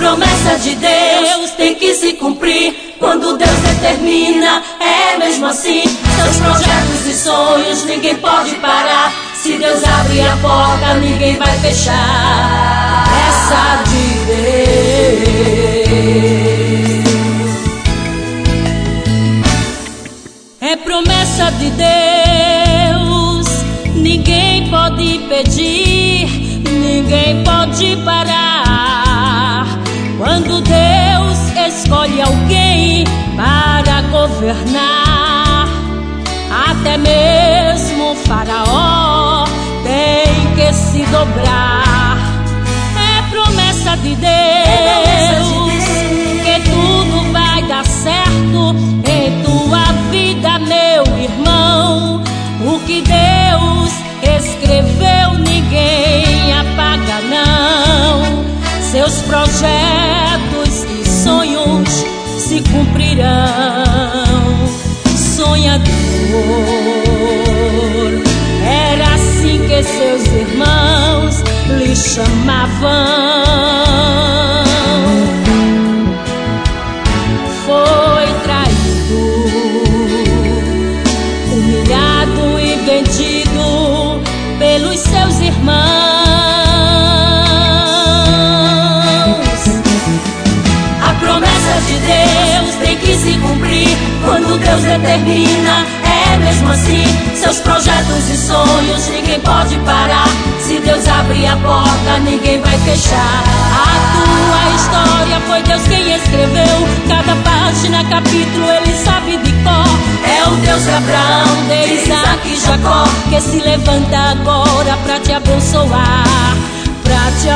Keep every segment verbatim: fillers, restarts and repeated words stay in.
promessa de Deus tem que se cumprir. Quando Deus determina, é mesmo assim. Seus projetos e sonhos ninguém pode parar. Se Deus abre a porta, ninguém vai fechar. Promessa de Deus. É promessa de Deus. Ninguém pode impedir, ninguém pode parar. Quando Deus escolhe alguém para governar, até mesmo o faraó tem que se dobrar. É promessa de Deus que tudo vai dar certo em tua vida, meu irmão. O que Deus escreveu ninguém apaga, não. Seus projetos e sonhos se cumprirão. Sonhador, era assim que seus irmãos lhe chamavam. Foi traído, humilhado e vendido pelos seus irmãos. A promessa de Deus tem que se cumprir. Quando Deus determina, é mesmo assim. Seus projetos e sonhos ninguém pode parar. Se Deus abrir a porta, ninguém vai fechar. A tua história foi Deus quem escreveu. Cada página, capítulo, Ele sabe de cor. É o Deus de Abraão, de Isaac e Jacó, que se levanta agora pra te abençoar. Pra te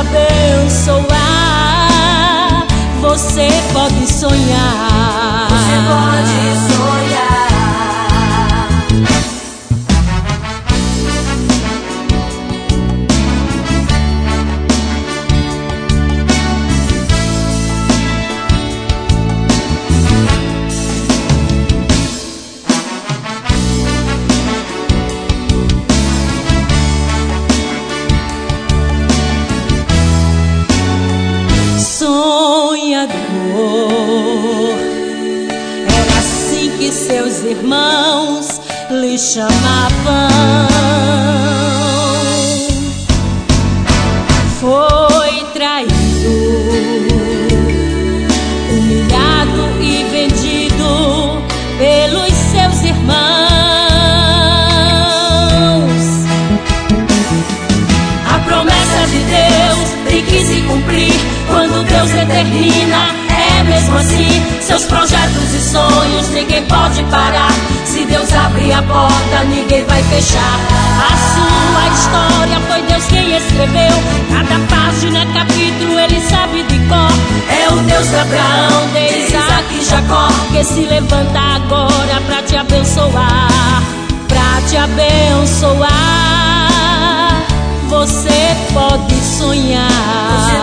abençoar. Você pode sonhar. Você pode sonhar. Sonhador, era assim que seus irmãos lhe chamavam. Foi traído, humilhado e vendido pelos seus irmãos. A promessa de Deus tem que se cumprir. Quando Deus determina, é mesmo assim. Seus projetos e sonhos ninguém pode parar. Se Deus abrir a porta, ninguém vai fechar. A sua história foi Deus quem escreveu. Cada página, capítulo, Ele sabe de cor. É o Deus de Abraão, de Isaac e Jacó, que se levanta agora pra te abençoar. Pra te abençoar. Você pode sonhar.